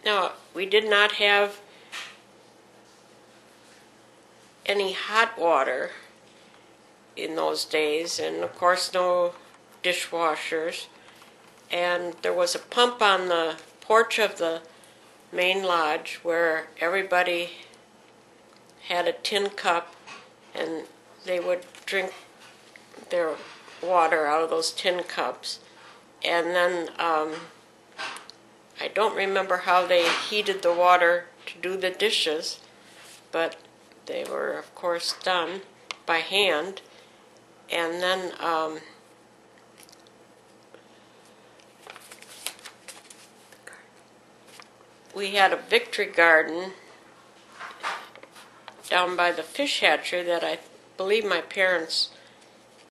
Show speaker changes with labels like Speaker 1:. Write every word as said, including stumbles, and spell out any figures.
Speaker 1: Now, we did not have any hot water in those days, and of course no dishwashers. And there was a pump on the porch of the main lodge where everybody had a tin cup, and they would drink their water out of those tin cups. And then um, I don't remember how they heated the water to do the dishes, but they were, of course, done by hand. And then um, we had a victory garden down by the fish hatchery that I believe my parents